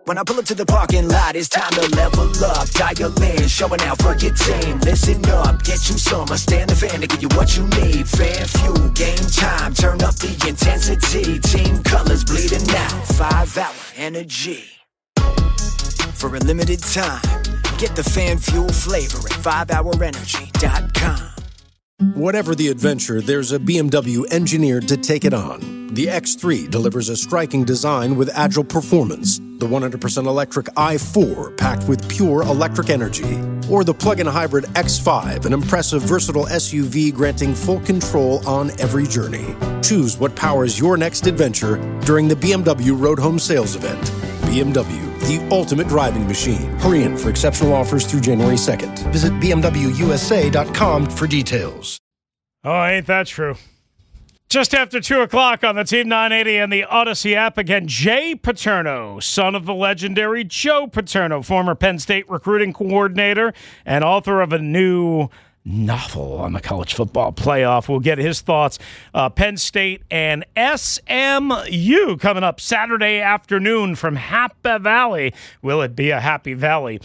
When I pull up to the parking lot, it's time to level up. Dial in, showing out for your team. Listen up, get you some. Stand the fan to give you what you need. Fan fuel, game time, turn up the intensity. Team colors bleeding out, 5-hour energy. For a limited time, get the fan fuel flavor at 5hourenergy.com. Whatever the adventure, there's a BMW engineered to take it on. The X3 delivers a striking design with agile performance. The 100% electric i4 packed with pure electric energy. Or the plug-in hybrid X5, an impressive, versatile SUV granting full control on every journey. Choose what powers your next adventure during the BMW Road Home Sales Event. BMW, the ultimate driving machine. Hurry in for exceptional offers through January 2nd. Visit BMWUSA.com for details. Oh, ain't that true? Just after 2 o'clock on the Team 980 and the Odyssey app, again, Jay Paterno, son of the legendary Joe Paterno, former Penn State recruiting coordinator and author of a new novel on the college football playoff. We'll get his thoughts. Penn State and SMU coming up Saturday afternoon from Happy Valley. Will it be a Happy Valley?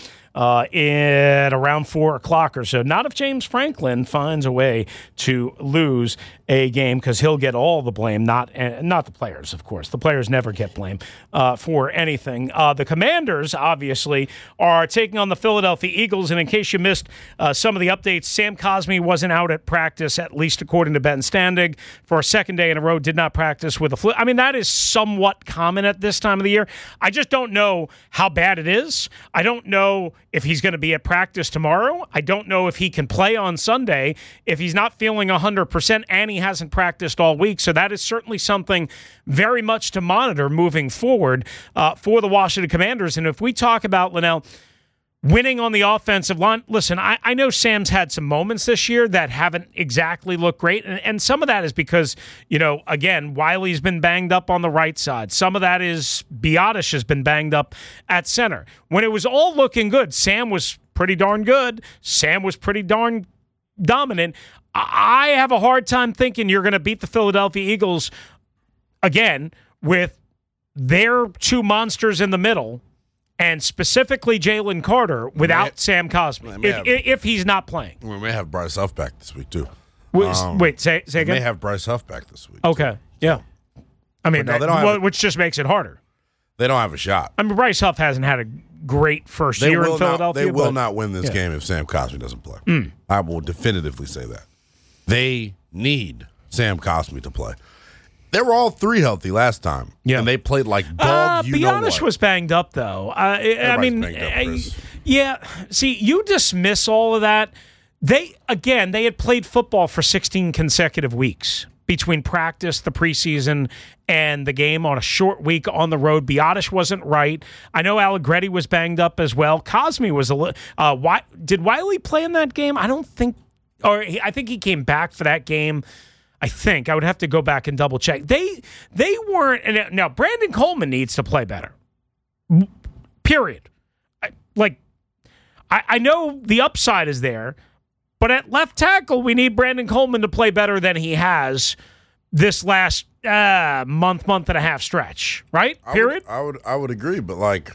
At around 4 o'clock or so. Not if James Franklin finds a way to lose a game, because he'll get all the blame, not the players, of course. The players never get blame for anything. The Commanders, obviously, are taking on the Philadelphia Eagles, and in case you missed some of the updates, Sam Cosmi wasn't out at practice, at least according to Ben Standig, for a second day in a row, did not practice with a flu. I mean, that is somewhat common at this time of the year. I just don't know how bad it is. I don't know if he's going to be at practice tomorrow. I don't know if he can play on Sunday if he's not feeling 100% and he hasn't practiced all week. So that is certainly something very much to monitor moving forward for the Washington Commanders. And if we talk about, Linnell, winning on the offensive line, listen, I know Sam's had some moments this year that haven't exactly looked great, and some of that is because, again, Wiley's been banged up on the right side. Some of that is Biadasz has been banged up at center. When it was all looking good, Sam was pretty darn good. Sam was pretty darn dominant. I have a hard time thinking you're going to beat the Philadelphia Eagles again with their two monsters in the middle, and specifically Jalen Carter, without Sam Cosmi, if he's not playing. We may have Bryce Huff back this week, too. Wait, say again? We may have Bryce Huff back this week. Okay, too. yeah. I mean, which just makes it harder. They don't have a shot. I mean, Bryce Huff hasn't had a great first year in Philadelphia. They will not win this game if Sam Cosmi doesn't play. I will definitively say that. They need Sam Cosmi to play. They were all three healthy last time, and they played like dog. Biadasz was banged up, though. I mean, yeah. See, you dismiss all of that. They had played football for 16 consecutive weeks between practice, the preseason, and the game on a short week on the road. Biadasz wasn't right. I know Allegretti was banged up as well. Cosmi was a little. Did Wiley play in that game? I don't think. Or I think he came back for that game. I think I would have to go back and double check. They weren't. And now Brandon Coleman needs to play better. Period. I know the upside is there, but at left tackle we need Brandon Coleman to play better than he has this last month and a half stretch. Right? Period. I would agree, but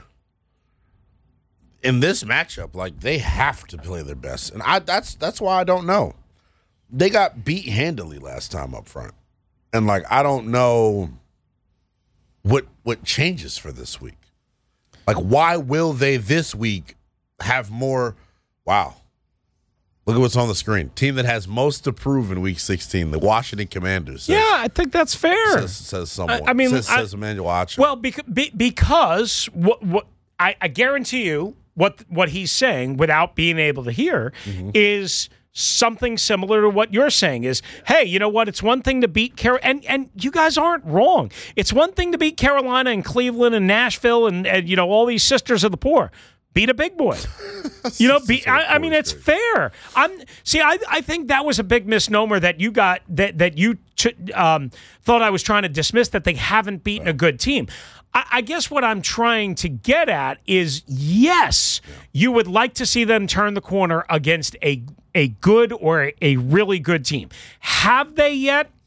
in this matchup, they have to play their best, and that's why I don't know. They got beat handily last time up front, and I don't know what changes for this week. Why will they this week have more? Wow, look at what's on the screen. Team that has most to prove in Week 16, the Washington Commanders. Says, yeah, I think that's fair. Says someone. Says Emmanuel Acho. Well, because what I guarantee you. What he's saying, without being able to hear, is something similar to what you're saying is, hey, you know what? It's one thing to beat Carolina, and you guys aren't wrong. It's one thing to beat Carolina and Cleveland and Nashville and all these sisters of the poor. Beat a big boy. I mean, it's fair. I think that was a big misnomer that you got, that you thought I was trying to dismiss, that they haven't beaten a good team. I guess what I'm trying to get at is, yes, you would like to see them turn the corner against a good or a really good team. Have they yet?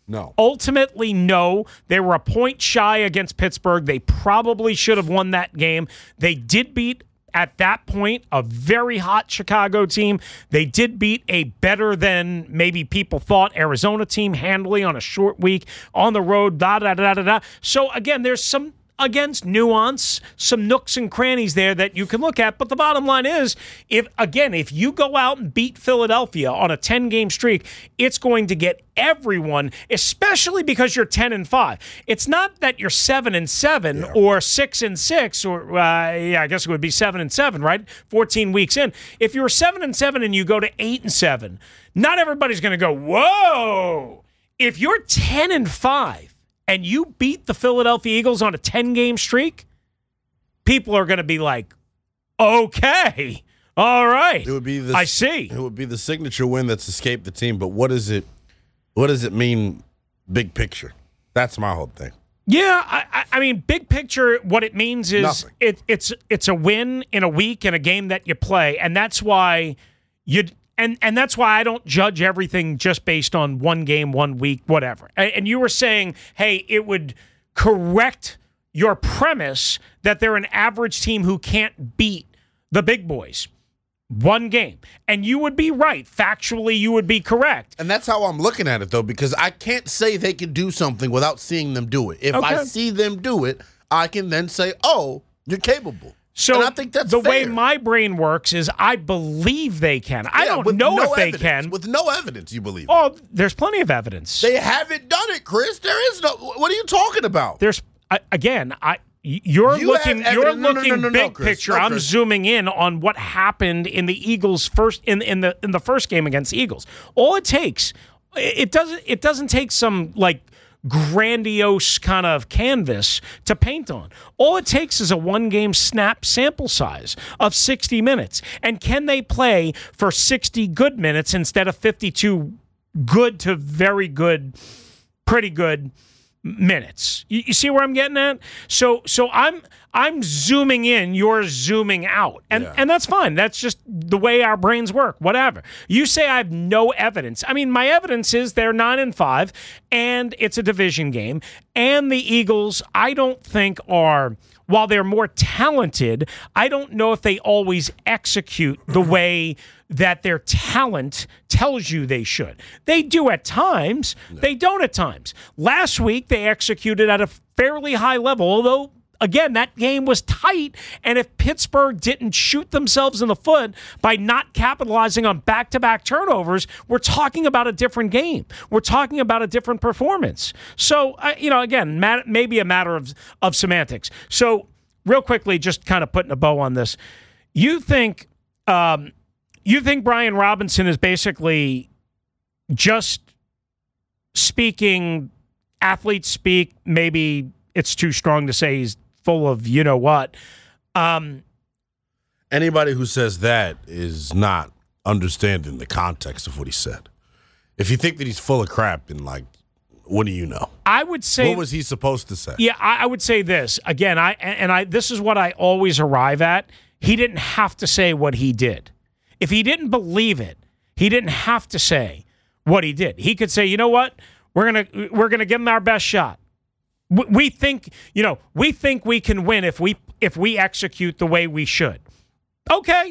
No. Ultimately, no. They were a point shy against Pittsburgh. They probably should have won that game. They did beat, at that point, a very hot Chicago team. They did beat a better than maybe people thought Arizona team handily on a short week on the road, da-da-da-da-da. So, again, there's some nuance, some nooks and crannies there that you can look at. But the bottom line is, if you go out and beat Philadelphia on a 10-game streak, it's going to get everyone, especially because you're 10-5. It's not that you're 7-7 or 6-6, or I guess it would be 7-7, right? 14 weeks in. If you're 7-7 and you go to 8-7, not everybody's going to go, whoa. If you're 10-5, and you beat the Philadelphia Eagles on a 10-game streak, people are going to be like, okay, all right. I see. It would be the signature win that's escaped the team, but what does it mean big picture? That's my whole thing. Yeah, I mean, big picture, what it means is it's a win in a week in a game that you play, and that's why And that's why I don't judge everything just based on one game, 1 week, whatever. And you were saying, hey, it would correct your premise that they're an average team who can't beat the big boys. One game. And you would be right. Factually, you would be correct. And that's how I'm looking at it, though, because I can't say they can do something without seeing them do it. If I see them do it, I can then say, oh, you're capable. So and I think that's the fair. way my brain works is I believe they can. I don't know if they can. With no evidence, you believe it. Oh, there's plenty of evidence. They haven't done it, Chris. There is no. What are you talking about? There's you're looking big picture. I'm zooming in on what happened in the Eagles first in the first game against the Eagles. All it takes, it doesn't take some like grandiose kind of canvas to paint on. All it takes is a one-game snap sample size of 60 minutes. And can they play for 60 good minutes instead of 52 good to very good, pretty good minutes? You see where I'm getting at? So I'm zooming in, you're zooming out. And that's fine. That's just the way our brains work, whatever. You say I have no evidence. I mean, my evidence is they're 9-5, and it's a division game. And the Eagles, I don't think are, while they're more talented, I don't know if they always execute the way that their talent tells you they should. They do at times. No. They don't at times. Last week, they executed at a fairly high level, although, again, that game was tight, and if Pittsburgh didn't shoot themselves in the foot by not capitalizing on back-to-back turnovers, we're talking about a different game. We're talking about a different performance. So, again, maybe a matter of semantics. So, real quickly, just kind of putting a bow on this, you think Brian Robinson is basically just speaking athlete speak? Maybe it's too strong to say he's full of you-know-what. Anybody who says that is not understanding the context of what he said. If you think that he's full of crap, then, like, what do you know? I would say... What was he supposed to say? Yeah, I would say this. Again, this is what I always arrive at. He didn't have to say what he did. If he didn't believe it, he didn't have to say what he did. He could say, you know what? We're gonna give him our best shot. We think we can win if we execute the way we should. Okay.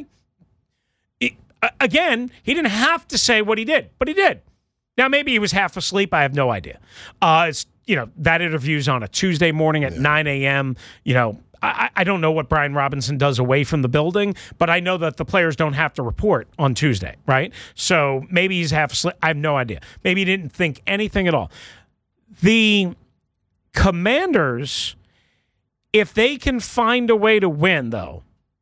Again, he didn't have to say what he did, but he did. Now, maybe he was half asleep. I have no idea. That interview's on a Tuesday morning at 9 a.m. I don't know what Brian Robinson does away from the building, but I know that the players don't have to report on Tuesday, right? So maybe he's half asleep. I have no idea. Maybe he didn't think anything at all. The Commanders, if they can find a way to win, though,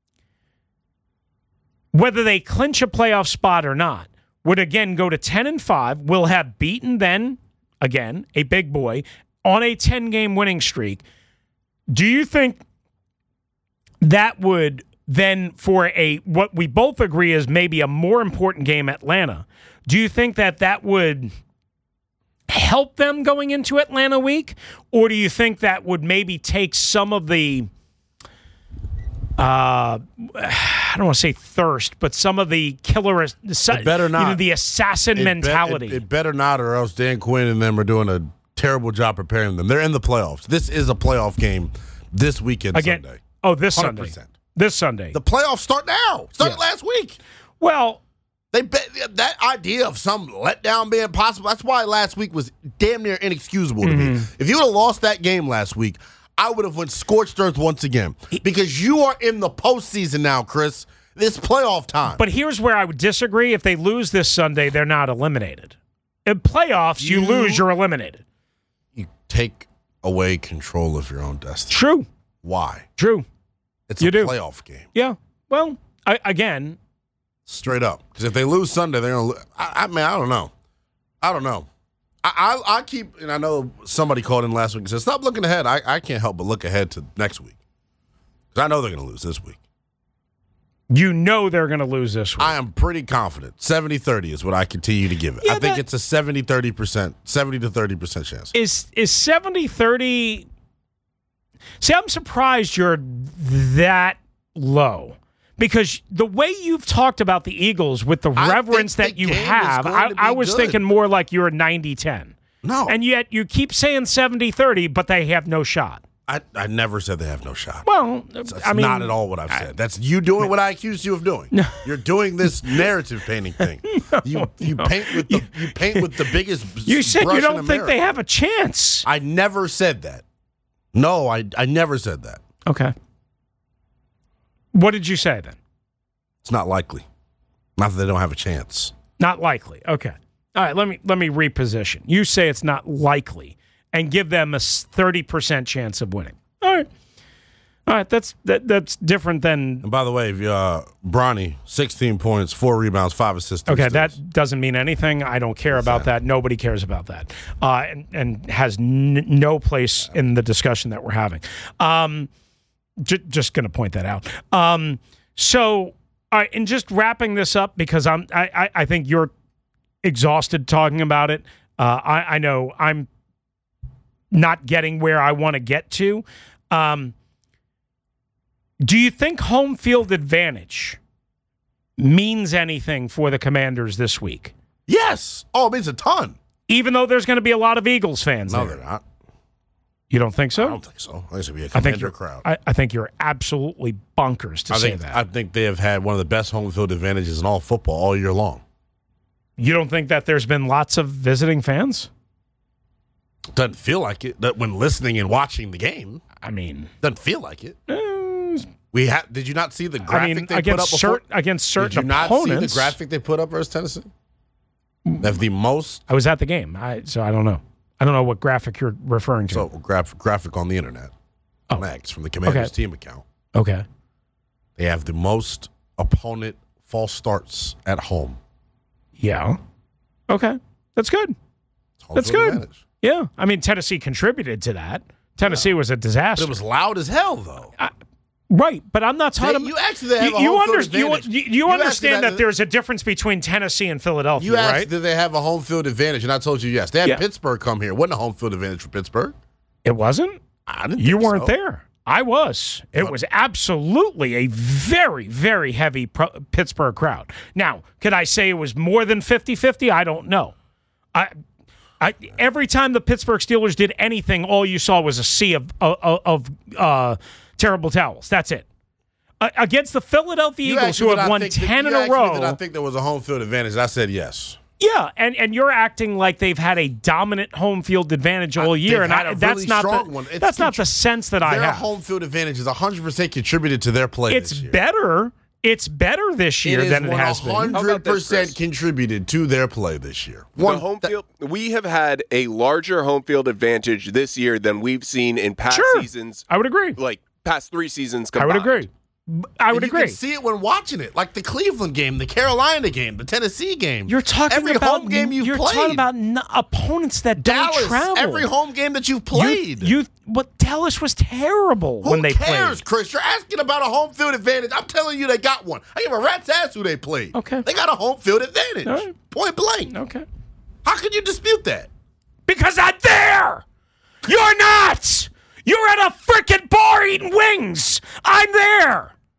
whether they clinch a playoff spot or not, would again go to 10-5, will have beaten then, again, a big boy, on a 10-game winning streak. Do you think that would then, for what we both agree is maybe a more important game, Atlanta, do you think that would help them going into Atlanta week? Or do you think that would maybe take some of the I don't want to say thirst, but some of the killer, better not. The assassin mentality. It better not, or else Dan Quinn and them are doing a terrible job preparing them. They're in the playoffs. This is a playoff game this weekend, Sunday. Oh, this 100%. Sunday. This Sunday. The playoffs start now. Started last week. Well, that idea of some letdown being possible, that's why last week was damn near inexcusable to me. If you would have lost that game last week, I would have went scorched earth once again. Because you are in the postseason now, Chris. It's playoff time. But here's where I would disagree. If they lose this Sunday, they're not eliminated. In playoffs, you lose, you're eliminated. You take away control of your own destiny. True. Why? True. It's a playoff game. Yeah. Well, again. Straight up. Because if they lose Sunday, they're going to lose. I mean, I don't know. I keep, and I know somebody called in last week and said, stop looking ahead. I can't help but look ahead to next week. Because I know they're going to lose this week. You know they're going to lose this week. I am pretty confident. 70-30 is what I continue to give it. Yeah, I think it's a 70 to 30% chance. Is 70-30? See, I'm surprised you're that low. Because the way you've talked about the Eagles with the reverence that you have, I was thinking more like you're a 90-10. No. And yet you keep saying 70-30, but they have no shot. I never said they have no shot. Well, that's not at all what I've said. That's you doing what I accused you of doing. You're doing this narrative painting thing. You paint with the biggest. You said brush you don't in think America. they have a chance. I never said that. No, I never said that. Okay. What did you say then? It's not likely. Not that they don't have a chance. Not likely. Okay. All right. Let me reposition. You say it's not likely, and give them a 30% chance of winning. All right. That's different than. And by the way, Bronny, 16 points, 4 rebounds, 5 assists. Okay, that doesn't mean anything. I don't care about that. Nobody cares about that, and has no place in the discussion that we're having. Just going to point that out. So, all right, and just wrapping this up because I think you're exhausted talking about it. I know I'm not getting where I want to get to. Do you think home field advantage means anything for the Commanders this week? Yes. Oh, it means a ton. Even though there's going to be a lot of Eagles fans there. No, they're not. You don't think so? I don't think so. I think it's going to be a Commander crowd. I think you're absolutely bonkers to say that. I think they have had one of the best home field advantages in all football all year long. You don't think that there's been lots of visiting fans? Doesn't feel like it. That when listening and watching the game. I mean, doesn't feel like it. Did you not see the graphic they put up before? Against certain opponents. Did you not see the graphic they put up versus Tennessee? They have the most. I was at the game, so I don't know. I don't know what graphic you're referring to. So graphic on the internet. On X from the Commanders team account. Okay. They have the most opponent false starts at home. Yeah. Okay. That's good. That's good. Advantage. Yeah. I mean, Tennessee contributed to that. Tennessee was a disaster. But it was loud as hell, though. Right, but I'm not talking about. You actually have a home field advantage. You understand that there's a difference between Tennessee and Philadelphia, you asked, right? Did they have a home field advantage? And I told you yes. They had Pittsburgh come here. It wasn't a home field advantage for Pittsburgh. It wasn't? I didn't. You weren't there. I was. It was absolutely a very, very heavy Pittsburgh crowd. Now, could I say it was more than 50-50? I don't know. Every time the Pittsburgh Steelers did anything, all you saw was a sea of terrible towels. That's it. Against the Philadelphia Eagles, who have won 10 in a row. Did I think there was a home field advantage? I said yes. Yeah, and you're acting like they've had a dominant home field advantage all year, and that's not the sense that I have. Their home field advantage is 100% contributed to their play this year. It's better this year than it has been. 100% contributed to their play this year. We have had a larger home field advantage this year than we've seen in past seasons. I would agree. Like past 3 seasons combined. I would agree. You can see it when watching it, like the Cleveland game, the Carolina game, the Tennessee game. You're talking every about home game you've played. You're talking about opponents that Dallas, don't travel. Every home game that you've played. But Dallas was terrible when they played. Who cares, Chris? You're asking about a home field advantage. I'm telling you, they got one. I give a rat's ass who they played. Okay, they got a home field advantage. Right. Point blank. Okay. How can you dispute that? Because I'm there. You're not. You're at a freaking bar eating wings. I'm there.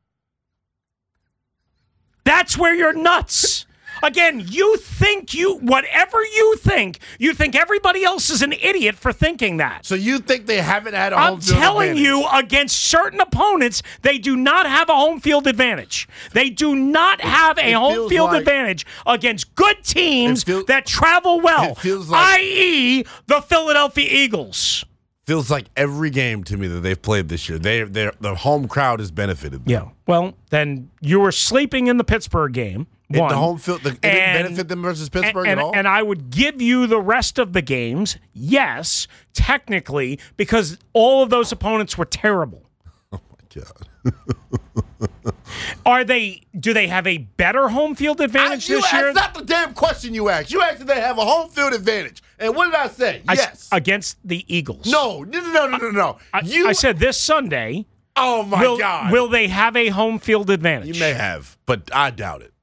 That's where you're nuts. Again, whatever you think everybody else is an idiot for thinking that. So you think they haven't had a home field advantage? I'm telling you, against certain opponents, they do not have a home field advantage. They do not have a home field advantage against good teams that travel well, i.e. the Philadelphia Eagles. Feels like every game to me that they've played this year, the home crowd has benefited them. Yeah. Well, then you were sleeping in the Pittsburgh game. The home field, it didn't benefit them versus Pittsburgh at all? And I would give you the rest of the games, yes, technically, because all of those opponents were terrible. Oh, my God. Do they have a better home field advantage this year? That's not the damn question you asked. You asked if they have a home field advantage. And what did I say? Yes. Against the Eagles. No. I said this Sunday. Oh, my God. Will they have a home field advantage? You may have, but I doubt it.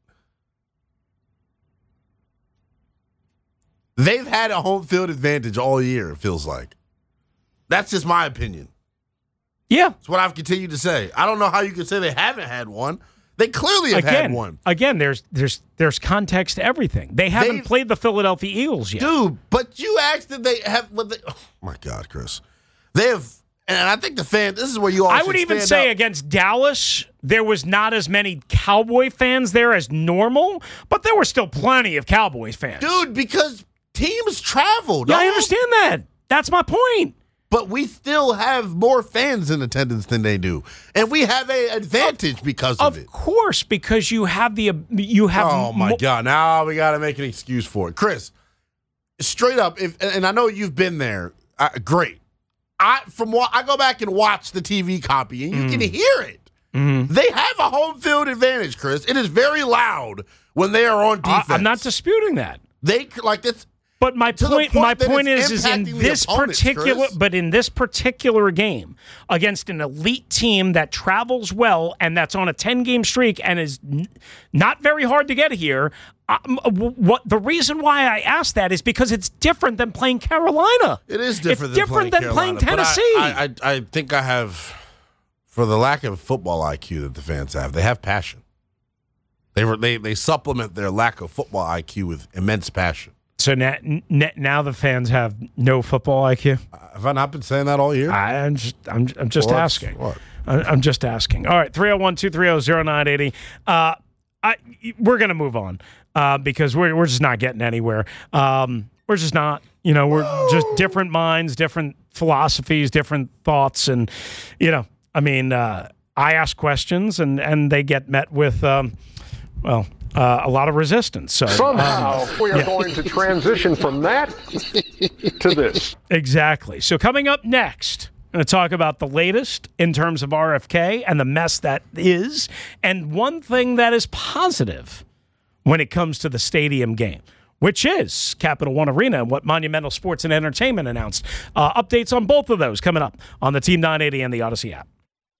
They've had a home field advantage all year, it feels like. That's just my opinion. Yeah. It's what I've continued to say. I don't know how you could say they haven't had one. They clearly have had one. Again, there's context to everything. They haven't played the Philadelphia Eagles yet. Dude, but you asked if they have oh my God, Chris. They have, and I think the fans, this is where you all I would even say against Dallas, there was not as many Cowboy fans there as normal, but there were still plenty of Cowboys fans. Dude, because teams travel. Yeah, I understand that. That's my point. But we still have more fans in attendance than they do, and we have an advantage because of it. Of course, because you have Oh my God! Now we got to make an excuse for it, Chris. Straight up, and I know you've been there. Great. I go back and watch the TV copy, and you can hear it. Mm-hmm. They have a home field advantage, Chris. It is very loud when they are on defense. I'm not disputing that. They like this. But my point is in this particular game against an elite team that travels well and that's on a 10-game streak and is not very hard to get here. The reason why I asked that is because it's different than playing Carolina. It is different. It's different than playing Tennessee. I think I have, for the lack of football IQ that the fans have, they have passion. They supplement their lack of football IQ with immense passion. So now the fans have no football IQ? Have I not been saying that all year? I'm just asking. What? I'm just asking. All right, 301-230-0980. We're going to move on because we're just not getting anywhere. We're just not. We're just different minds, different philosophies, different thoughts. And, I ask questions and they get met with, a lot of resistance. So somehow we are going to transition from that to this. Exactly. So coming up next, I'm going to talk about the latest in terms of RFK and the mess that is, and one thing that is positive when it comes to the stadium game, which is Capital One Arena and what Monumental Sports and Entertainment announced. Updates on both of those coming up on the Team 980 and the Odyssey app.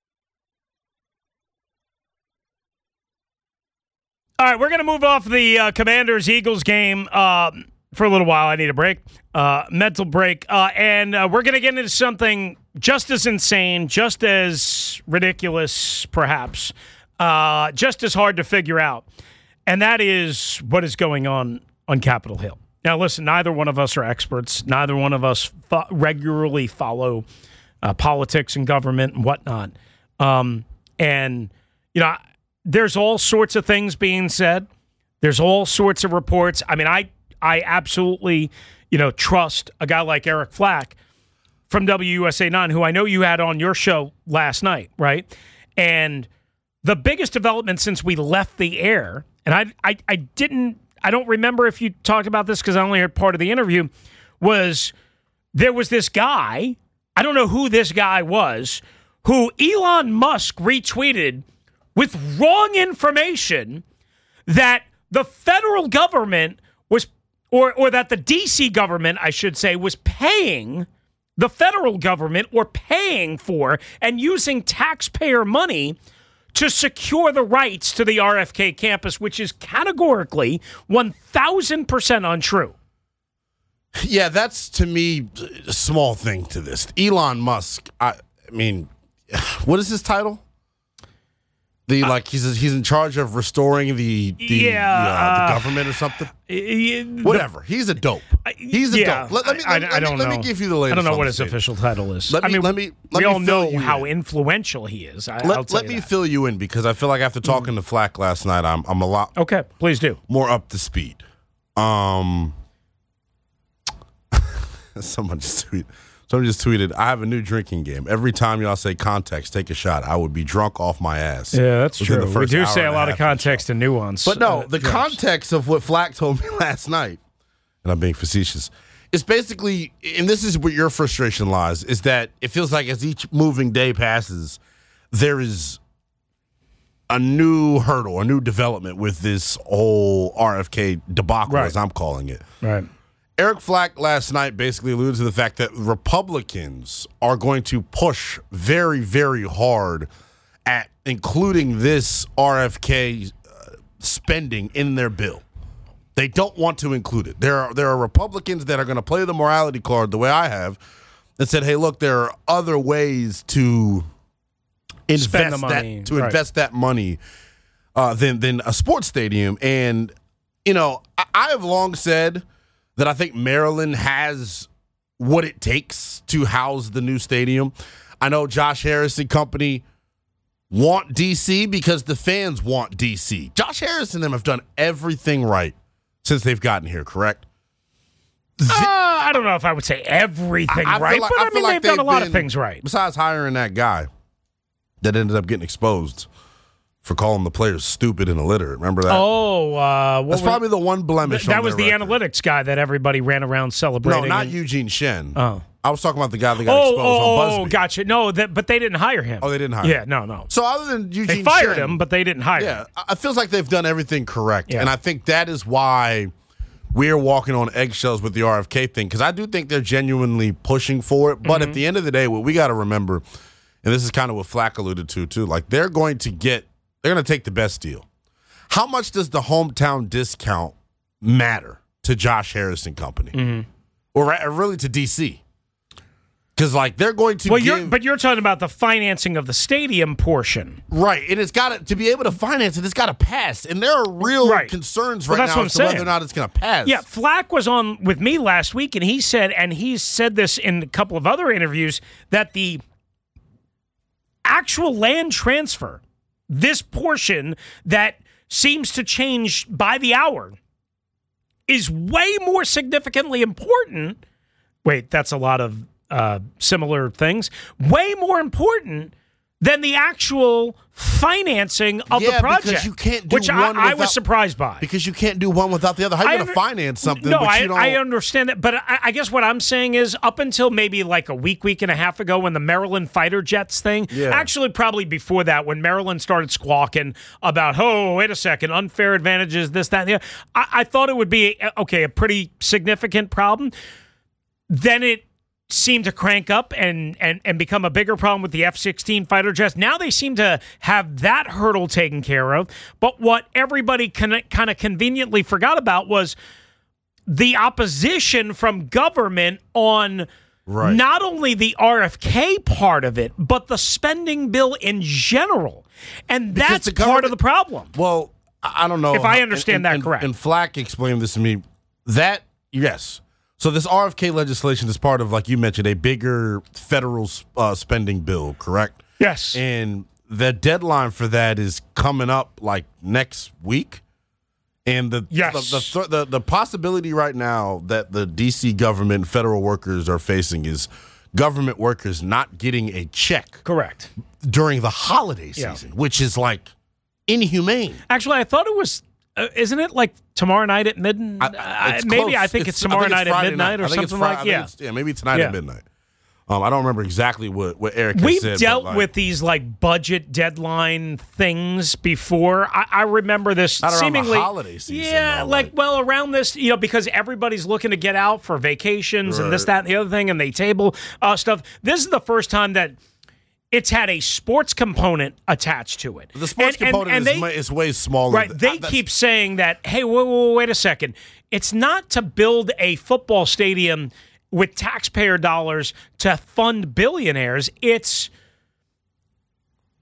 All right, we're going to move off the Commanders-Eagles game for a little while. I need a break, mental break. And we're going to get into something just as insane, just as ridiculous, perhaps, just as hard to figure out. And that is what is going on Capitol Hill. Now, listen, neither one of us are experts. Neither one of us regularly follow politics and government and whatnot. There's all sorts of things being said. There's all sorts of reports. I mean, I absolutely, trust a guy like Eric Flack from WUSA 9, who I know you had on your show last night, right? And the biggest development since we left the air, and I don't remember if you talked about this because I only heard part of the interview, was there was this guy, I don't know who this guy was, who Elon Musk retweeted with wrong information that the federal government was, or that the D.C. government, I should say, was paying the federal government or paying for and using taxpayer money to secure the rights to the RFK campus, which is categorically 1,000% untrue. Yeah, that's, to me, a small thing to this. Elon Musk, I mean, what is his title? He's in charge of restoring the government or something. Whatever. He's a dope. He's a dope. Let me give you the latest. I don't know what his official title is. We all know how influential he is. Let me fill you in because I feel like after talking to Flack last night, I'm a lot. Okay, please do. More up to speed. Someone just tweeted, I have a new drinking game. Every time y'all say context, take a shot. I would be drunk off my ass. Yeah, that's true. We do say a lot of context and nuance. But no, the context of what Flack told me last night, and I'm being facetious, is basically, and this is where your frustration lies, is that it feels like as each moving day passes, there is a new hurdle, a new development with this whole RFK debacle, as I'm calling it. Right. Eric Flack last night basically alluded to the fact that Republicans are going to push very, very hard at including this RFK spending in their bill. They don't want to include it. There are Republicans that are going to play the morality card the way I have and said, hey, look, there are other ways to invest that money than a sports stadium. And, I have long said that I think Maryland has what it takes to house the new stadium. I know Josh Harris and company want D.C. because the fans want D.C. Josh Harris and them have done everything right since they've gotten here, correct? I don't know if I would say everything right, but they've done a lot of things right. Besides hiring that guy that ended up getting exposed for calling the players stupid and illiterate. Remember that? That's probably the one blemish. That was the record. Analytics guy that everybody ran around celebrating. No, not Eugene Shen. Oh. I was talking about the guy that got exposed on BuzzFeed. Gotcha. No, but they didn't hire him. Oh, they didn't hire him? Yeah, no. So other than Eugene Shen. They fired him, but they didn't hire him. Yeah, it feels like they've done everything correct. Yeah. And I think that is why we're walking on eggshells with the RFK thing, because I do think they're genuinely pushing for it. But at the end of the day, what we got to remember, and this is kind of what Flack alluded to too, like they're going to take the best deal. How much does the hometown discount matter to Josh Harris and company? Or really to D.C.? Because, they're going to But you're talking about the financing of the stadium portion. Right, and it's got to be able to finance it, it's got to pass. And there are real concerns now as to whether or not it's going to pass. Yeah, Flack was on with me last week, and he's said this in a couple of other interviews, that the actual land transfer, this portion that seems to change by the hour, is way more significantly important. Wait, that's a lot of similar things. Way more important than the actual financing of the project. Because you can't do which I was surprised by. Because you can't do one without the other. How are you going to finance something? No, I understand that. But I guess what I'm saying is up until maybe like a week and a half ago when the Maryland fighter jets thing, actually probably before that when Maryland started squawking about, wait a second, unfair advantages, this, that, and the other, I thought it would be, a pretty significant problem. Then it seemed to crank up and become a bigger problem with the F-16 fighter jets. Now they seem to have that hurdle taken care of. But what everybody kind of conveniently forgot about was the opposition from government on not only the RFK part of it, but the spending bill in general. And that's part of the problem. Well, I don't know. If I understand that correct. And Flack explained this to me. Yes. So this RFK legislation is part of, like you mentioned, a bigger federal spending bill, correct? Yes. And the deadline for that is coming up next week. And the possibility right now that the D.C. government and federal workers are facing is government workers not getting a check. Correct. During the holiday season, which is inhumane. Actually, I thought it was. Isn't it tomorrow night at midnight? I think it's tomorrow night at midnight or something like that. Yeah, maybe tonight at midnight. I don't remember exactly what Eric has said. We've dealt with these budget deadline things before. I remember this not seemingly around the holiday season. Yeah, around this, because everybody's looking to get out for vacations and this, that, and the other thing, and they table stuff. This is the first time that it's had a sports component attached to it. The sports component is way smaller. Right. They keep saying that, hey, wait a second. It's not to build a football stadium with taxpayer dollars to fund billionaires. It's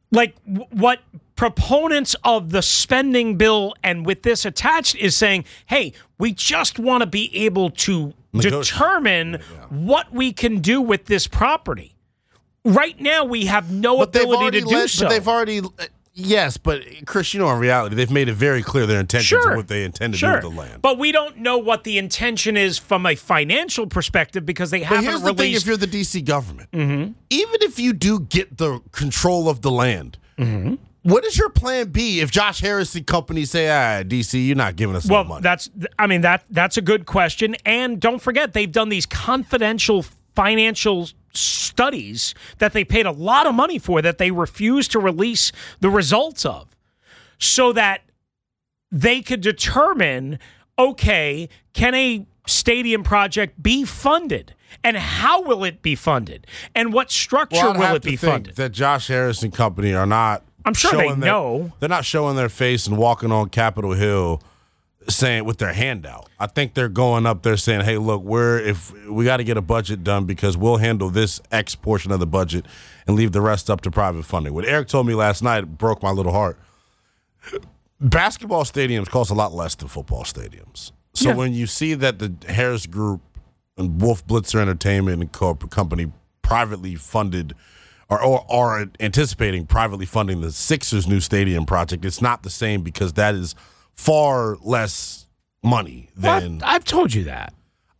like what proponents of the spending bill and with this attached is saying, hey, we just want to be able to determine what we can do with this property. Right now, we have no ability to do so. But they've already... Yes, but Chris, in reality, they've made it very clear their intentions and what they intend to do with the land. But we don't know what the intention is from a financial perspective because they haven't released... But here's the thing, if you're the D.C. government, even if you do get the control of the land, what is your plan B if Josh Harris and company say, D.C., you're not giving us no money? That's a good question. And don't forget, they've done these confidential financial studies that they paid a lot of money for that they refused to release the results of so that they could determine, okay, can a stadium project be funded? And how will it be funded? And what structure will it be funded? That Josh Harris and company are not... I'm sure they know. They're not showing their face and walking on Capitol Hill saying with their hand out. I think they're going up there saying, hey, look, if we got to get a budget done because we'll handle this X portion of the budget and leave the rest up to private funding. What Eric told me last night broke my little heart. Basketball stadiums cost a lot less than football stadiums. So when you see that the Harris Group and Wolf Blitzer Entertainment and Company privately funded or are anticipating privately funding the Sixers' new stadium project, it's not the same because that is far less money than... Well, I've told you that.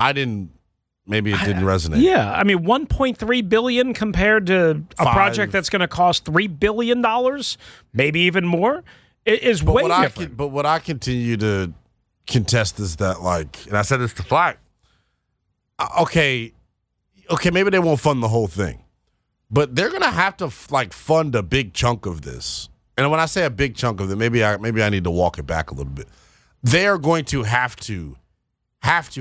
Maybe it didn't resonate. Yeah, I mean, $1.3 billion compared to a project that's going to cost $3 billion, maybe even more, is way different. But what I continue to contest is that, and I said this to Flack, okay, maybe they won't fund the whole thing, but they're going to have to fund a big chunk of this. And when I say a big chunk of it, maybe I need to walk it back a little bit. They are going to have to help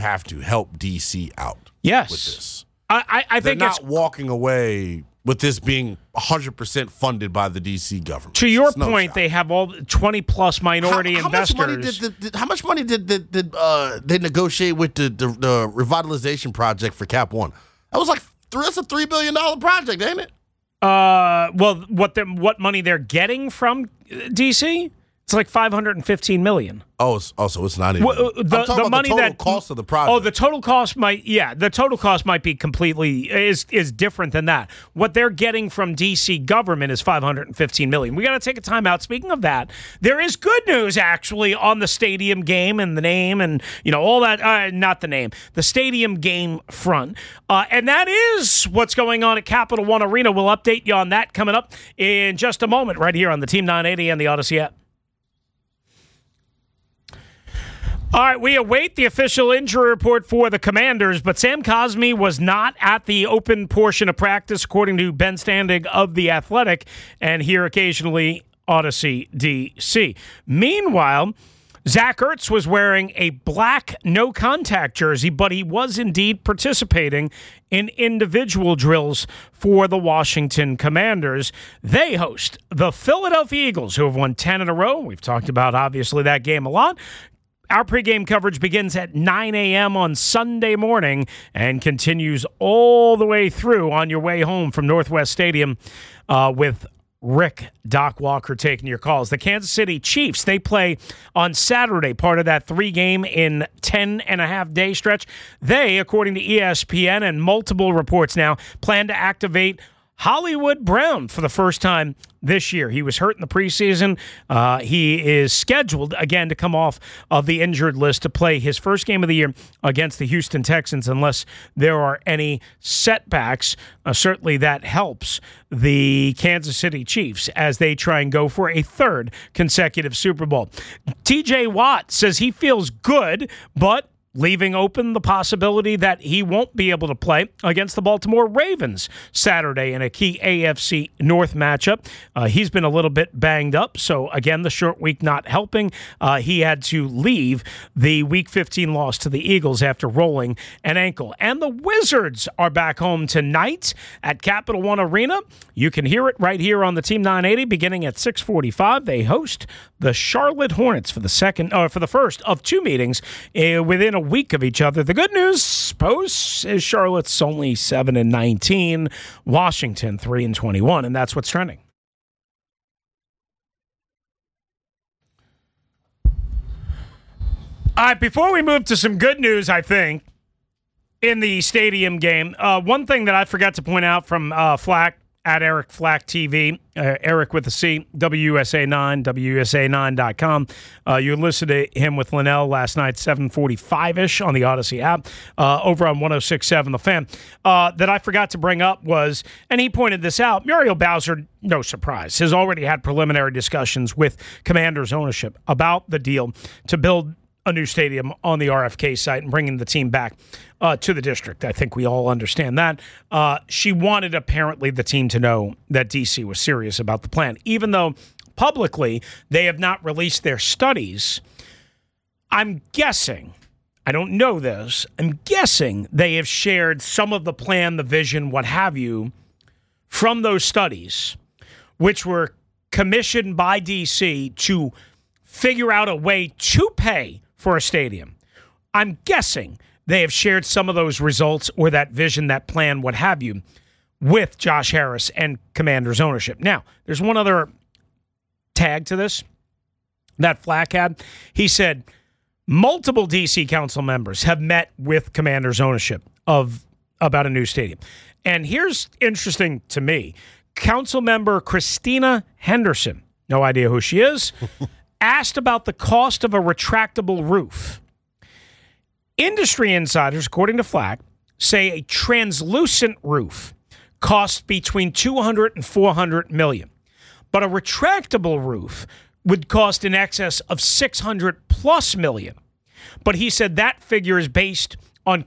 DC out. Yes. With this. I think they're not walking away with this being 100% funded by the DC government. To your point, they have all 20-plus minority investors. How much money did they negotiate with the revitalization project for Cap One? That's a $3 billion project, ain't it? Well, what money they're getting from DC? It's like $515 million. So it's not even. The money total cost of the project. Oh, the total cost might be completely is different than that. What they're getting from DC government is $515 million. We got to take a time out. Speaking of that, there is good news actually on the stadium game and the name and all that. Not the name, the stadium game front, and that is what's going on at Capital One Arena. We'll update you on that coming up in just a moment, right here on the Team 980 and the Odyssey app. All right, we await the official injury report for the Commanders, but Sam Cosmi was not at the open portion of practice, according to Ben Standig of The Athletic, and here occasionally Odyssey DC. Meanwhile, Zach Ertz was wearing a black no-contact jersey, but he was indeed participating in individual drills for the Washington Commanders. They host the Philadelphia Eagles, who have won 10 in a row. We've talked about, obviously, that game a lot. Our pregame coverage begins at 9 a.m. on Sunday morning and continues all the way through on your way home from Northwest Stadium with Rick Doc Walker taking your calls. The Kansas City Chiefs, they play on Saturday, part of that 3-game in 10.5-day stretch. They, according to ESPN and multiple reports now, plan to activate Hollywood Brown for the first time this year. He was hurt in the preseason. He is scheduled, again, to come off of the injured list to play his first game of the year against the Houston Texans unless there are any setbacks. Certainly that helps the Kansas City Chiefs as they try and go for a third consecutive Super Bowl. TJ Watt says he feels good, but leaving open the possibility that he won't be able to play against the Baltimore Ravens Saturday in a key AFC North matchup. He's been a little bit banged up, so again, the short week not helping. He had to leave the Week 15 loss to the Eagles after rolling an ankle. And the Wizards are back home tonight at Capital One Arena. You can hear it right here on the Team 980 beginning at 6:45. They host the Charlotte Hornets for the first of two meetings within a week of each other. The good news, post, is Charlotte's only 7-19, Washington 3-21, and that's what's trending. All right, before we move to some good news, I think, in the stadium game, one thing that I forgot to point out from Flack, at Eric Flack TV, Eric with a C, WUSA9, WUSA9.com. You listened to him with Linnell last night, 7:45-ish on the Odyssey app, over on 106.7 The Fan. That I forgot to bring up was, and he pointed this out, Muriel Bowser, no surprise, has already had preliminary discussions with Commanders ownership about the deal to build a new stadium on the RFK site and bringing the team back to the district. I think we all understand that. She wanted, apparently, the team to know that D.C. was serious about the plan. Even though publicly they have not released their studies, I'm guessing, I don't know this, I'm guessing they have shared some of the plan, the vision, what have you, from those studies, which were commissioned by D.C. to figure out a way to pay for a stadium. I'm guessing they have shared some of those results or that vision, that plan, what have you, with Josh Harris and Commanders ownership. Now, there's one other tag to this that Flack had. He said multiple D.C. council members have met with Commanders ownership about a new stadium. And here's interesting to me. Council member Christina Henderson, no idea who she is, asked about the cost of a retractable roof. Industry insiders, according to Flack, say a translucent roof costs between $200 and $400 million. But a retractable roof would cost in excess of $600+ million. But he said that figure is based on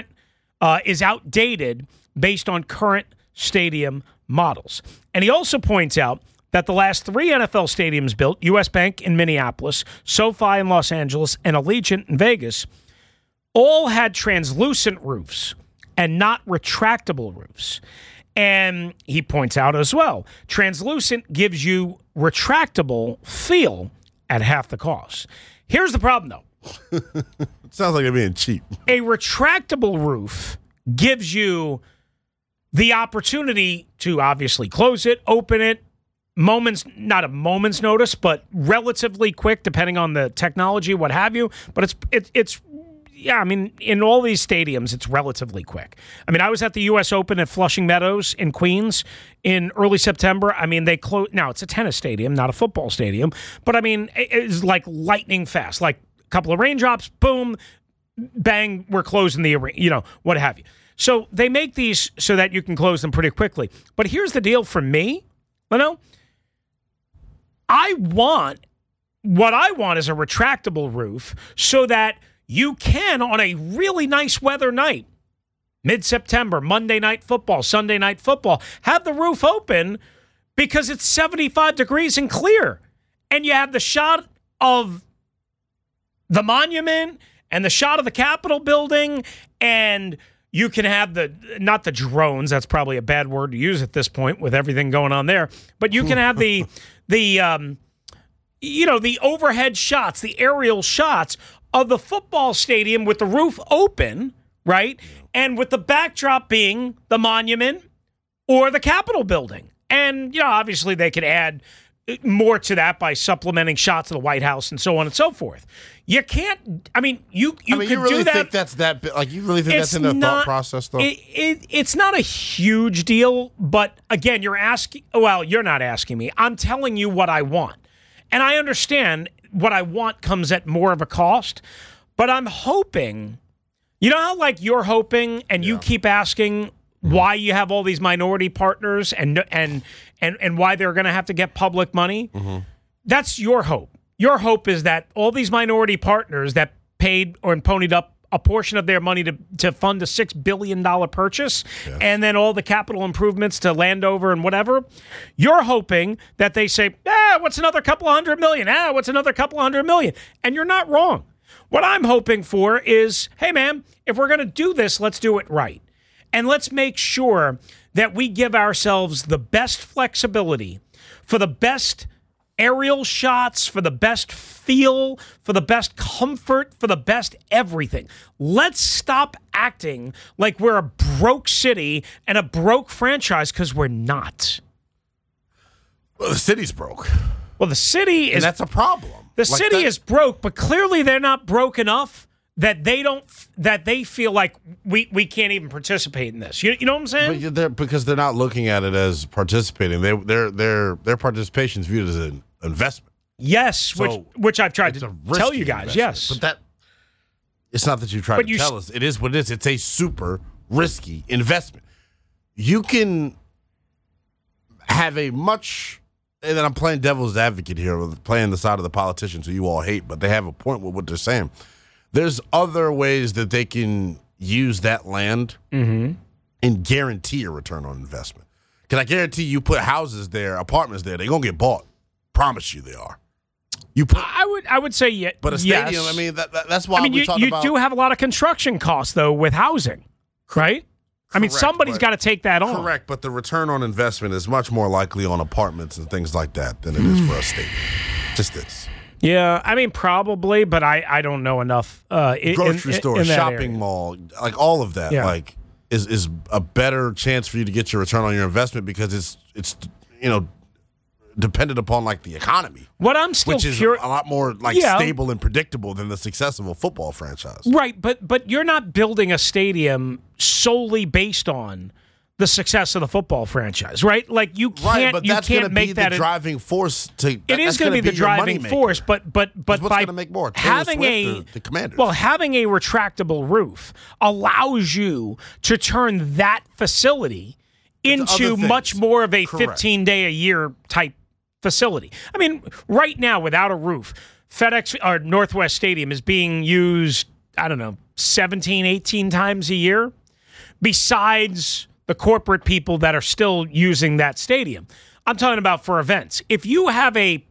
is outdated based on current stadium models. And he also points out that the last 3 NFL stadiums built, US Bank in Minneapolis, SoFi in Los Angeles, and Allegiant in Vegas, all had translucent roofs and not retractable roofs. And he points out as well, translucent gives you retractable feel at half the cost. Here's the problem, though. It sounds like they're being cheap. A retractable roof gives you the opportunity to obviously close it, open it, not a moment's notice, but relatively quick, depending on the technology, what have you. But it's I mean, in all these stadiums, it's relatively quick. I mean, I was at the U.S. Open at Flushing Meadows in Queens in early September. I mean, they closed. Now, it's a tennis stadium, not a football stadium. But, I mean, it's like lightning fast. Like a couple of raindrops, boom, bang, we're closing the arena, what have you. So they make these so that you can close them pretty quickly. But here's the deal for me, Leno. What I want is a retractable roof so that you can, on a really nice weather night, mid-September, Monday Night Football, Sunday Night Football, have the roof open because it's 75 degrees and clear. And you have the shot of the monument and the shot of the Capitol building, and you can have not the drones, that's probably a bad word to use at this point with everything going on there, but you can have the overhead shots, the aerial shots of the football stadium with the roof open, right? And with the backdrop being the monument or the Capitol building. And, obviously they could add more to that by supplementing shots of the White House and so on and so forth. You can't, you could really do that. Think that's that, like, you really think that's in the thought process, though? It's not a huge deal, but again, you're not asking me. I'm telling you what I want. And I understand what I want comes at more of a cost, but I'm hoping, how like you're hoping and you keep asking why you have all these minority partners and why they're going to have to get public money. Mm-hmm. That's your hope. Your hope is that all these minority partners that paid or ponied up a portion of their money to fund a $6 billion purchase, and then all the capital improvements to Landover and whatever, you're hoping that they say, what's another couple $100 million? What's another couple $100 million? And you're not wrong. What I'm hoping for is, hey, man, if we're going to do this, let's do it right. And let's make sure that we give ourselves the best flexibility for the best aerial shots, for the best feel, for the best comfort, for the best everything. Let's stop acting like we're a broke city and a broke franchise, because we're not. Well, the city's broke. Well, the city and is that's a problem. The city is broke, but clearly they're not broke enough that they feel like we can't even participate in this. You know what I'm saying? But because they're not looking at it as participating. Their participation is viewed as an investment. Yes, So which I've tried it's to a tell you risky guys. investment. Yes, But it's not that you try to tell us. It is what it is. It's a super risky investment. You can have a much, and then I'm playing devil's advocate here, playing the side of the politicians who you all hate, but they have a point with what they're saying. There's other ways that they can use that land and guarantee a return on investment. Can I guarantee you put houses there, apartments there, they're going to get bought. Promise you they are. I would say yes. But a stadium, I mean, that's why we talk about. You do have a lot of construction costs, though, with housing, right? I mean, somebody's got to take that on. Correct, but the return on investment is much more likely on apartments and things like that than it is for a stadium. Just this. Yeah, I mean, probably, but I don't know enough. Grocery store, shopping area. mall, like all of that, like is a better chance for you to get your return on your investment because it's dependent upon like the economy. What I'm still which is a lot more stable and predictable than the success of a football franchise. Right, but you're not building a stadium solely based on the success of the football franchise, right? Like you can't, right, but that's going to be the driving force. It is going to be the driving force, but what's going to make more? Having the Commanders. Well, having a retractable roof allows you to turn that facility into much more of a 15-day-a-year type facility. I mean, right now, without a roof, FedEx or Northwest Stadium is being used, 17, 18 times a year, besides the corporate people that are still using that stadium. I'm talking about for events. If you have a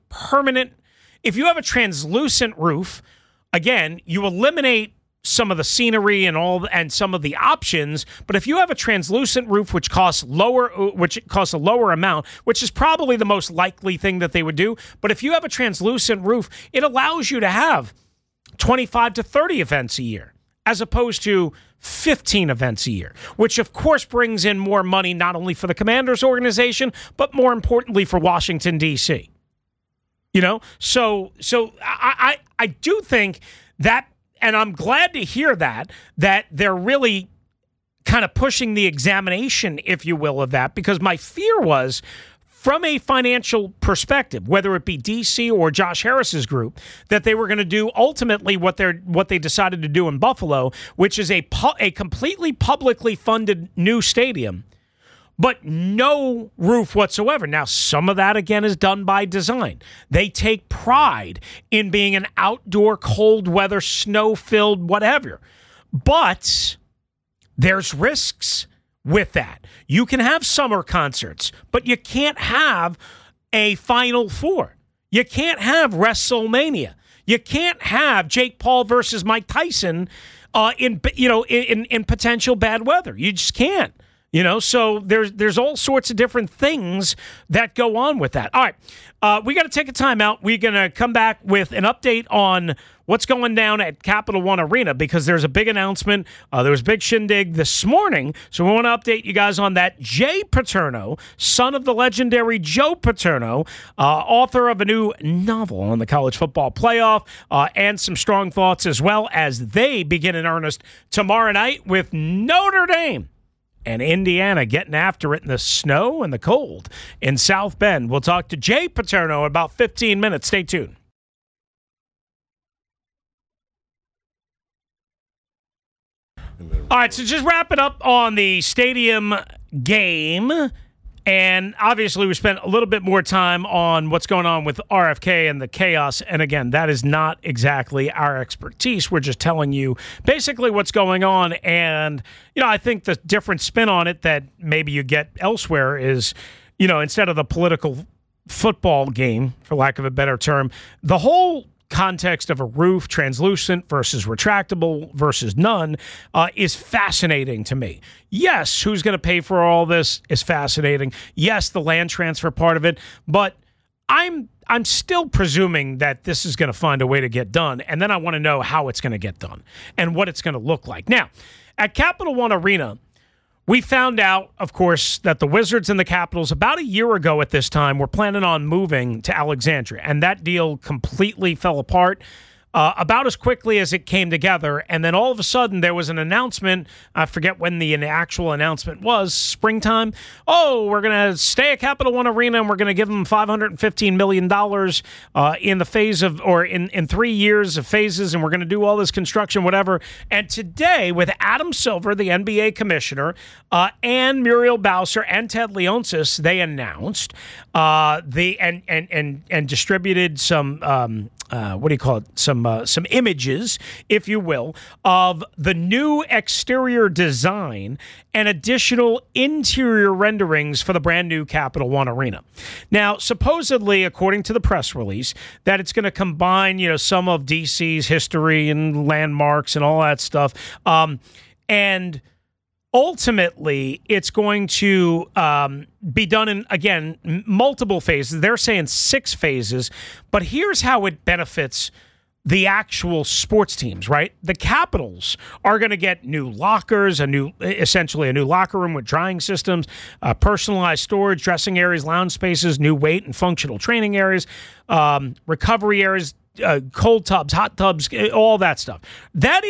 translucent roof, again, you eliminate some of the scenery and some of the options. But if you have a translucent roof, which costs a lower amount, which is probably the most likely thing that they would do. But if you have a translucent roof, it allows you to have 25 to 30 events a year, as opposed to 15 events a year, which of course brings in more money, not only for the Commanders organization, but more importantly for Washington, D.C. So I do think that, and I'm glad to hear that they're really kind of pushing the examination, if you will, of that, because my fear was, from a financial perspective, whether it be D.C. or Josh Harris's group, that they were going to do ultimately what they decided to do in Buffalo, which is a completely publicly funded new stadium, but no roof whatsoever. Now, some of that, again, is done by design. They take pride in being an outdoor, cold weather, snow-filled whatever. But there's risks with that. You can have summer concerts, but you can't have a Final Four. You can't have WrestleMania. You can't have Jake Paul versus Mike Tyson in potential bad weather. You just can't. So there's all sorts of different things that go on with that. All right, we got to take a timeout. We're going to come back with an update on what's going down at Capital One Arena, because there's a big announcement. There was a big shindig this morning, so we want to update you guys on that. Jay Paterno, son of the legendary Joe Paterno, author of a new novel on the college football playoff, and some strong thoughts as well as they begin in earnest tomorrow night with Notre Dame and Indiana getting after it in the snow and the cold in South Bend. We'll talk to Jay Paterno in about 15 minutes. Stay tuned. All right, so just wrap it up on the stadium game. And obviously, we spent a little bit more time on what's going on with RFK and the chaos. And again, that is not exactly our expertise. We're just telling you basically what's going on. And, I think the different spin on it that maybe you get elsewhere is, instead of the political football game, for lack of a better term, the whole context of a roof, translucent versus retractable versus none, is fascinating to me. Yes, who's going to pay for all this is fascinating. Yes, the land transfer part of it, but I'm still presuming that this is going to find a way to get done, and then I want to know how it's going to get done and what it's going to look like. Now, at Capital One Arena, we found out, of course, that the Wizards and the Capitals about a year ago at this time were planning on moving to Alexandria, and that deal completely fell apart. About as quickly as it came together, and then all of a sudden there was an announcement. I forget when the actual announcement was. Springtime. Oh, we're going to stay at Capital One Arena, and we're going to give them $515 million in the phase of, or in 3 years of phases, and we're going to do all this construction, whatever. And today, with Adam Silver, the NBA commissioner, and Muriel Bowser and Ted Leonsis, they announced and distributed some. What do you call it? Some images, if you will, of the new exterior design and additional interior renderings for the brand new Capital One Arena. Now, supposedly, according to the press release, that it's going to combine, some of DC's history and landmarks and all that stuff, and ultimately, it's going to be done in, again, multiple phases. They're saying 6 phases, but here's how it benefits the actual sports teams, right? The Capitals are going to get new lockers, essentially a new locker room with drying systems, personalized storage, dressing areas, lounge spaces, new weight and functional training areas, recovery areas, cold tubs, hot tubs, all that stuff. That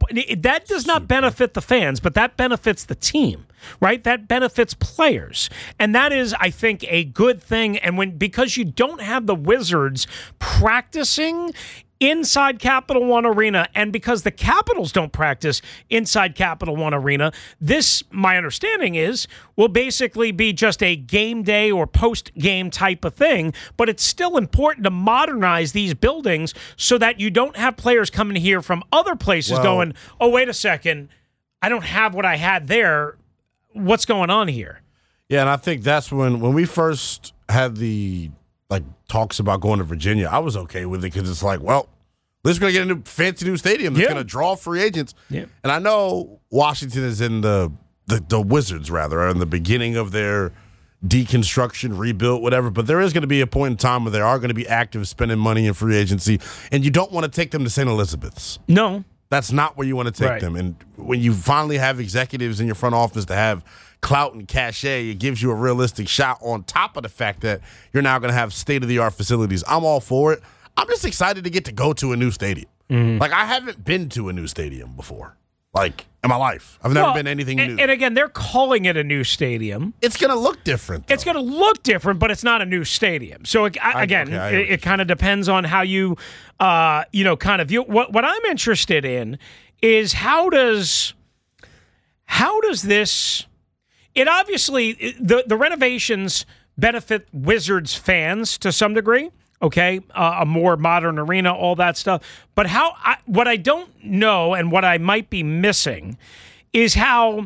does not benefit the fans, but that benefits the team, right? That benefits players. And that is, I think, a good thing. And because you don't have the Wizards practicing inside Capital One Arena, and because the Capitals don't practice inside Capital One Arena, this, my understanding is, will basically be just a game day or post-game type of thing, but it's still important to modernize these buildings so that you don't have players coming here from other places going, oh, wait a second, I don't have what I had there. What's going on here? Yeah, and I think that's when we first had the talks about going to Virginia, I was okay with it because it's like, well, we're going to get a fancy new stadium that's going to draw free agents. Yeah. And I know Washington is in the Wizards, rather, are in the beginning of their deconstruction, rebuild, whatever. But there is going to be a point in time where they are going to be active spending money in free agency, and you don't want to take them to St. Elizabeth's. No. That's not where you want to take them. And when you finally have executives in your front office to have clout and cachet, it gives you a realistic shot on top of the fact that you're now going to have state-of-the-art facilities. I'm all for it. I'm just excited to get to go to a new stadium. Mm-hmm. I haven't been to a new stadium before, in my life. I've never been anything new. And again, they're calling it a new stadium. It's going to look different, though. It's going to look different, but it's not a new stadium. So, it kind of depends on how you, kind of view. What I'm interested in is how does this... It obviously, the renovations benefit Wizards fans to some degree, okay? A more modern arena, all that stuff. But what I don't know and what I might be missing is how,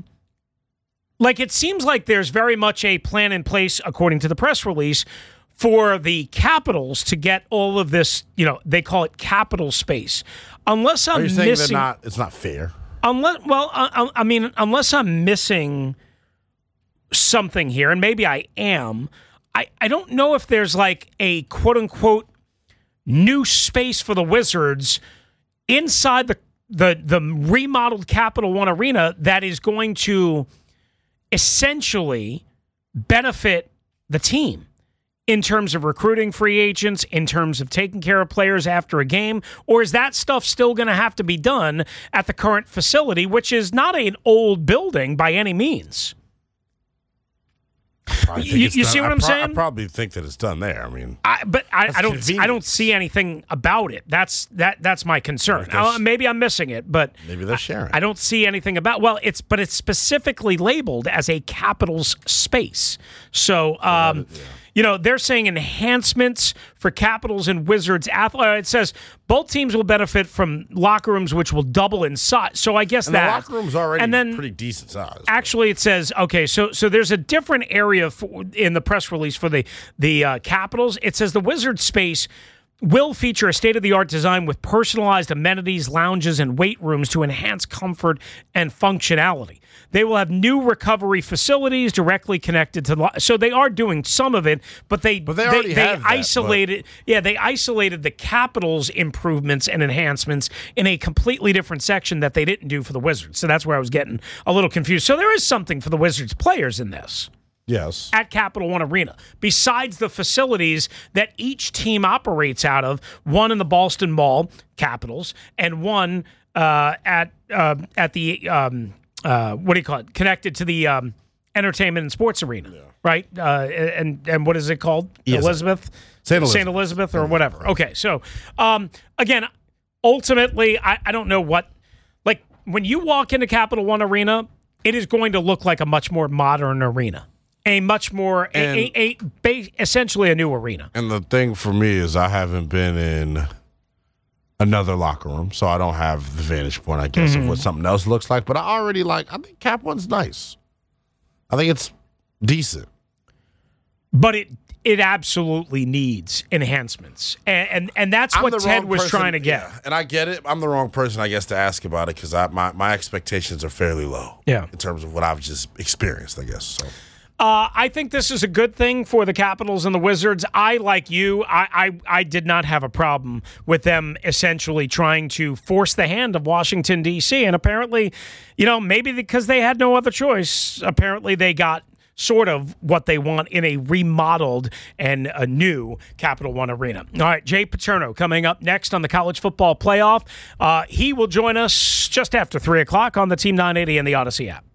it seems like there's very much a plan in place, according to the press release, for the Capitals to get all of this, they call it capital space. Unless I'm missing... Are you saying it's not fair? Unless I'm missing something here, and maybe I am. I don't know if there's a quote-unquote new space for the Wizards inside the remodeled Capital One Arena that is going to essentially benefit the team in terms of recruiting free agents, in terms of taking care of players after a game, or is that stuff still going to have to be done at the current facility, which is not an old building by any means? You see what I'm saying? I probably think that it's done there. I don't see anything about it. That's my concern. Maybe I'm missing it, but maybe they're sharing. I don't see anything about. Well, it's specifically labeled as a Capitals space. So they're saying enhancements for Capitals and Wizards athletes. It says both teams will benefit from locker rooms which will double in size. So I guess the locker room's already pretty decent size. Actually, it says, okay, so there's a different area in the press release for the Capitals. It says the Wizards space will feature a state-of-the-art design with personalized amenities, lounges, and weight rooms to enhance comfort and functionality. They will have new recovery facilities directly connected to so they are doing some of it, but they isolated they isolated the Capitals improvements and enhancements in a completely different section that they didn't do for the Wizards. So that's where I was getting a little confused. So there is something for the Wizards players in this. Yes. At Capital One Arena, besides the facilities that each team operates out of, one in the Ballston Mall, Capitals, and one at the what do you call it? Connected to the entertainment and sports arena, right? And what is it called? Yes. Elizabeth? St. Elizabeth or whatever. Okay, so again, ultimately, I don't know what, like when you walk into Capital One Arena, it is going to look like a much more modern arena. A much more, essentially a new arena. And the thing for me is I haven't been in another locker room, so I don't have the vantage point, I guess, of what something else looks like. But I think Cap One's nice. I think it's decent. But it absolutely needs enhancements. And that's what Ted was trying to get. Yeah, and I get it. I'm the wrong person, I guess, to ask about it because my expectations are fairly low in terms of what I've just experienced, I guess. So. I think this is a good thing for the Capitals and the Wizards. Like you, I did not have a problem with them essentially trying to force the hand of Washington, D.C. And apparently, maybe because they had no other choice, apparently they got sort of what they want in a remodeled and a new Capital One Arena. All right, Jay Paterno coming up next on the College Football Playoff. He will join us just after 3 o'clock on the Team 980 and the Odyssey app.